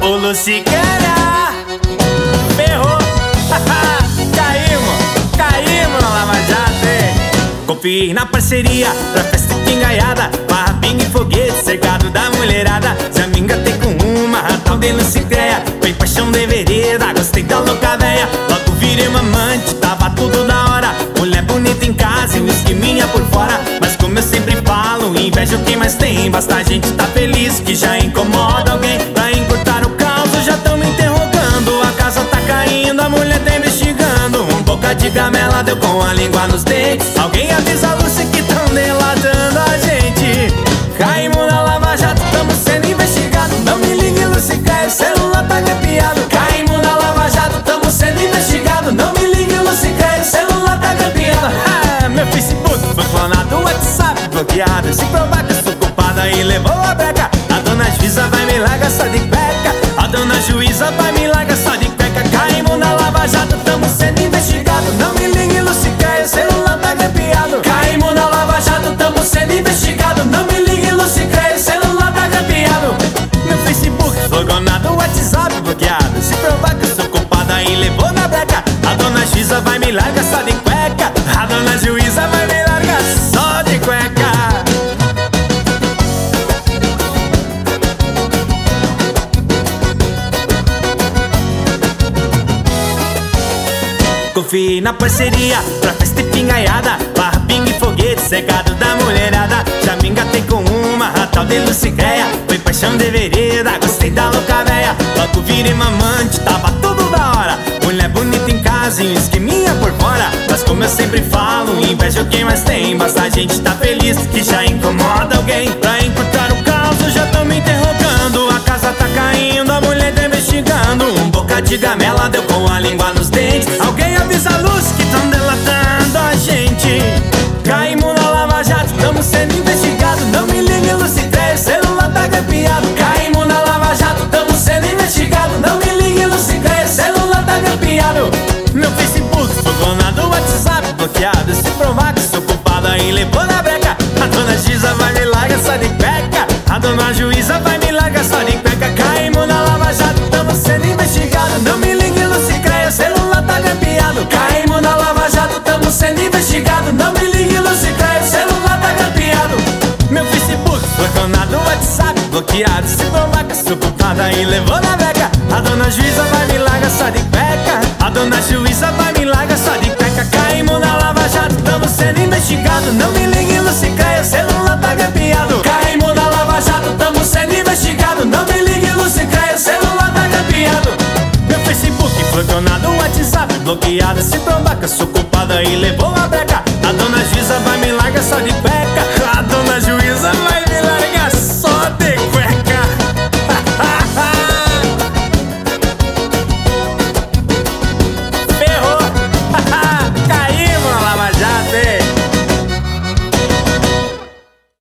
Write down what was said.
Ô Luciqueira, ferrou. Caímos na Lava Jato, hein? Confie na parceria pra festa engaiada, barra, pinga e foguete, cercado da mulherada. Já me engatei com uma, tal de Lucicreia. Foi paixão de vereda, gostei da louca véia. Logo virei uma amante, tava tudo da hora. Mulher bonita em casa e um esqueminha por fora. Mas como eu sempre falo, invejo quem mais tem. Basta a gente tá feliz que já incomoda alguém. Pra encurtar o caos já tão me interrogando. A casa tá caindo, a mulher tá investigando. Boca de gamela deu com a língua nos dentes. Alguém avisa a Lúcia que tão delatando a gente. Caímos na Lava Jato, tamo sendo investigado. Não me ligue, Lúcia, cai, o celular tá gampeado. Caímos na Lava Jato, tamo sendo investigado. Não me ligue, Lúcia, cai, o celular tá gampeado. Meu Facebook foi clonado, o WhatsApp bloqueado. Se provar que eu sou culpada e levou a breca, a dona juíza vai me largar só de cueca. A dona juíza vai me largar só de cueca. Caímos na Lava Jato, tamo sendo investigado. Não me ligue, Lúcia, cai, o celular tá gampeado. Caímos na Lava Jato, tamo sendo investigado. Não me ligue, Lúcia, cai, o celular tá gampeado. Meu Facebook foi clonado, o WhatsApp bloqueado. Se provar que eu sou culpada e levou na breca, a dona juíza vai me largar só de cueca. A dona juíza vai me largar só de cueca. Confie na parceria pra festa engaiada, barra, pinga e foguete, cercado da mulherada. Já me engatei com uma, a tal de Lucicreia. Foi paixão de vereda, gostei da louca véia. Logo virei mamante, tava tudo da hora. Mulher bonita em casa e um esqueminha por fora. Mas como eu sempre falo, invejo quem mais tem. Basta a gente tá feliz que já incomoda alguém. Pra encurtar o caos já tão me interrogando. A casa tá caindo, a mulher tá investigando. Boca de gamela deu com a língua nos dentes. Alguém avisa a luz que tão delatando a gente. Caímos na Lava Jato, tamo sendo investigado. Não me ligue, Lúcia, o celular tá gampeado. Caímos na Lava Jato, tamo sendo investigado. Não me ligue, Lúcia, o celular tá gampeado. Meu Facebook foi clonado, o WhatsApp bloqueado. Se provar que sou culpada e levou na breca, a dona juíza vai me largar só de cueca. A dona juíza vai me largar só de cueca. Caímos na Lava Jato, tamo sendo investigado. Não me ligue, Lúcia, o celular tá gampeado. Caímos na Lava Jato, tamo sendo investigado. Não me ligue, Lúcia, o celular tá gampeado. Meu Facebook foi clonado, o WhatsApp bloqueado. Se provar que eu sou culpada e levou na breca, a dona juíza vai me largar só de cueca. A dona juíza vai me largar só de cueca. Caímos na Lava Jato, tamo sendo investigado. Não me ligue, Lúcia, o celular tá gampeado. Caímos na Lava Jato, tamo sendo investigado. Não me ligue, Lúcia, o celular tá gampeado. Meu Facebook foi clonado, o WhatsApp bloqueado. Se provar que eu sou culpada e levou a breca, a dona juíza vai me largar só de cueca. A dona juíza vai